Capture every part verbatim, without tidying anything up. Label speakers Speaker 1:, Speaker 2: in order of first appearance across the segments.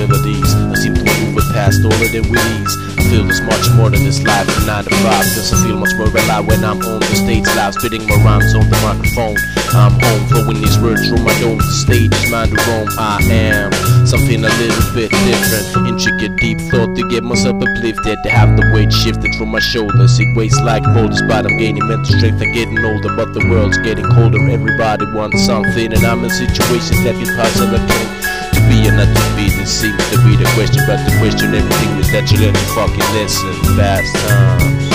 Speaker 1: possibilities. I seem to move it past all of them with ease. I feel there's much more to this life than nine to five. Cause I feel much more alive when I'm on the stage live, spitting my rhymes on the microphone. I'm home, flowing these words through my dome. The stage is mine to roam. I am something a little bit different. Intricate, deep thought to get myself uplifted. To have the weight shifted from my shoulders. It weighs like boulders, but I'm gaining mental strength. I'm getting older, but the world's getting colder. Everybody wants something, and I'm in situations that can possibly change. To be or not to be, this seems to be the question. But the question, everything is that you learn to fucking listen. Fast times.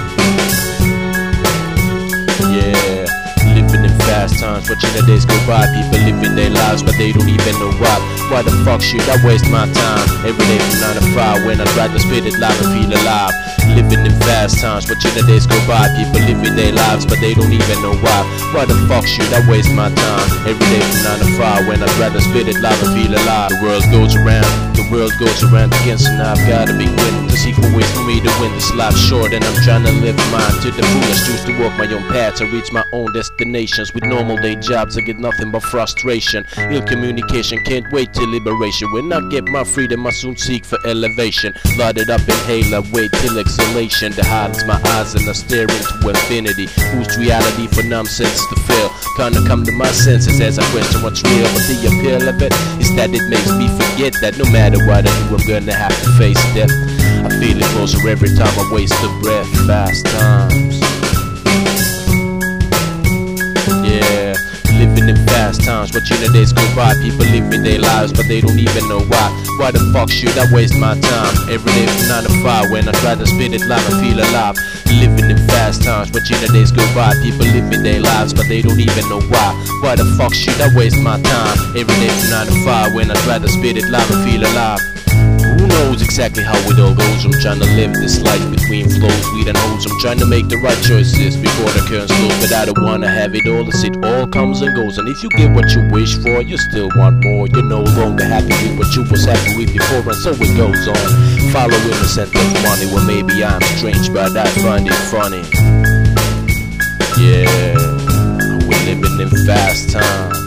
Speaker 1: Yeah, living in fast times, watching the days go by. People living their lives, but they don't even know why. Why the fuck should I waste my time every day from nine to five when I'd rather spit it live and feel alive? Living in fast times, watching the days go by. People living their lives, but they don't even know why. Why the fuck should I waste my time every day from nine to five when I'd rather spit it live and feel alive? The world goes around, the world goes around against, and I've gotta be winning. There's equal ways for me to win this life short, and I'm trying to live mine to the fullest. Choose to walk my own path to reach my own destinations. With normal day jobs, I get nothing but frustration. Ill communication, can't wait till liberation. When I get my freedom, I soon seek for elevation. Loaded up, inhale, I wait till exhalation. The highlights my eyes and I stare into infinity. Whose reality for nonsense to feel? Kinda come to my senses as I question what's real. But the appeal of it is that it makes me forget that no matter what I do, I'm gonna have to face death. I feel it closer every time I waste a breath. Fast times. Yeah, living in fast times, watching the days go by. People living their lives, but they don't even know why. Why the fuck should I waste my time every day from nine to five when I'd rather spit it live and feel alive? Living in fast times, watching the days go by. People living their lives, but they don't even know why. Why the fuck should I waste my time every day from nine to five when I'd rather spit it live and feel alive? Who knows exactly how it all goes? I'm trying to live this life between flows, weed and hoes. I'm trying to make the right choices before the currents flow. But I don't wanna have it all as it all comes and goes. And if you get what you wish for, you still want more. You're no longer happy with what you was happy with before, and so it goes on. Following the scent of money, well maybe I'm strange, but I find it funny. Yeah, we're living in fast times.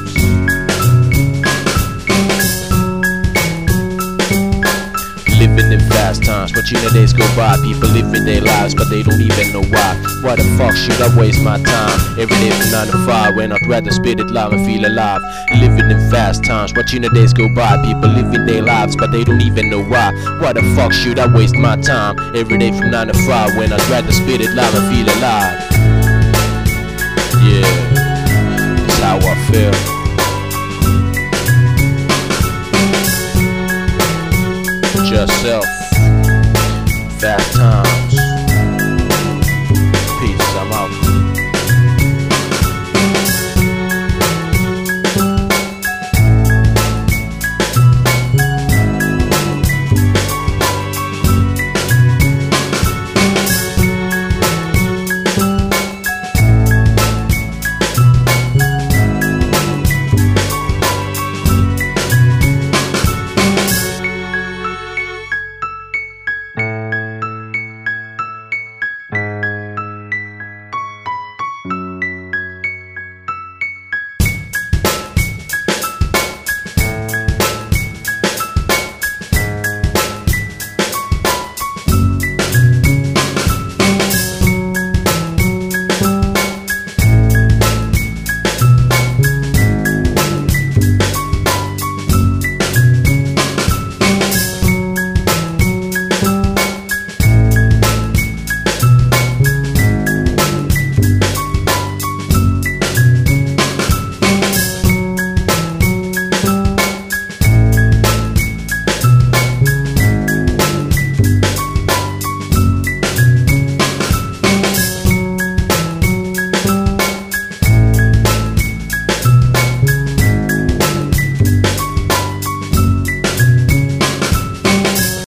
Speaker 1: Living in fast times, watching the days go by. People living their lives, but they don't even know why. Why the fuck should I waste my time every day from nine to five when I'd rather spit it live and feel alive? Living in fast times, watching the days go by. People living their lives, but they don't even know why. Why the fuck should I waste my time every day from nine to five when I'd rather spit it live and feel alive? Yeah, that's how I feel. Yourself, fast time.